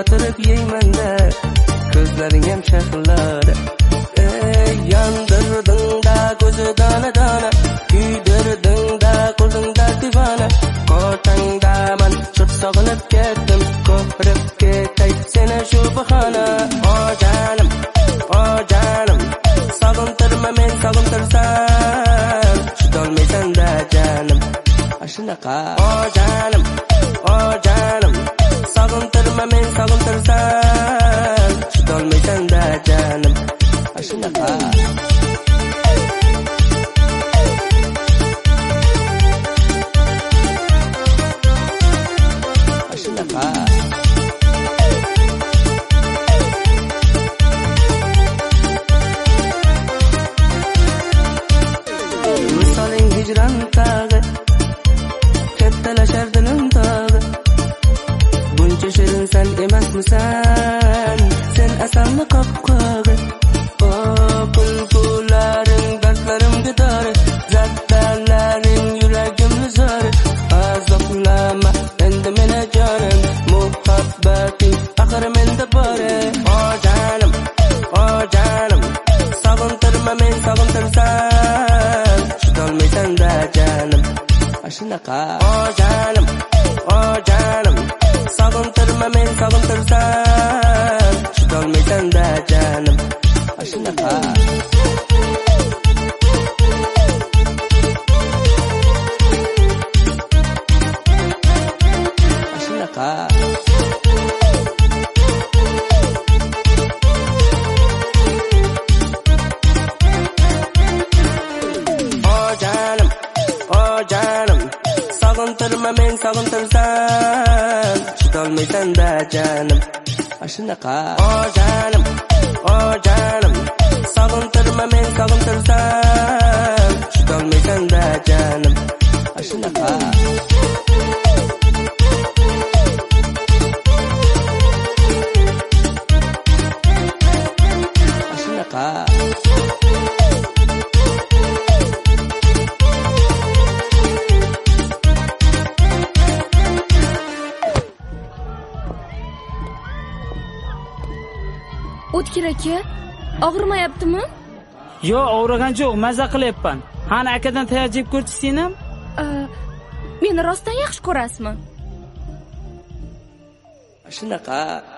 o'tirib yeymanda ko'zlaring ham shahlar yondirdingda ko'zi dona dona kuydirdingda qo'lingda divona qotangda man çok sog'inib ketdim ko'rib ketay seni shu bahona o canım sog'intirma men sog'intirsam chidolmaysan da canım shunaqa o canım sog'intirma men sog'intirsam chidolmaysan da canım shunaqa misoling hijron tag'i kattalashar dilim tag'i buncha shirin san emasmisan sen asalni qopqog'i o bulbularing dardlarimga dori zattalaring yuragimni zori azoblama endi meni jonim muhabbating axir menda bor o canım sog'intirma men sog'intirsam chidolmaysan da canım shunaqa o canım sog'intirma men sog'intirsam chidolmaysan da canım shunaqa sog'intirma men sog'intirsam chidolmaysan da canım shunaqa o canım sog'intirma men sog'intirsam chidolmaysan da canım shunaqa O'tkir aka, og'rimayaptimi? Yo'q, og'rigan yo'q, maza qilyapman. Qani akadan tayyor jeb ko'rchi sen ham? Meni rostdan yaxshi ko'rasizmi? Shunaqa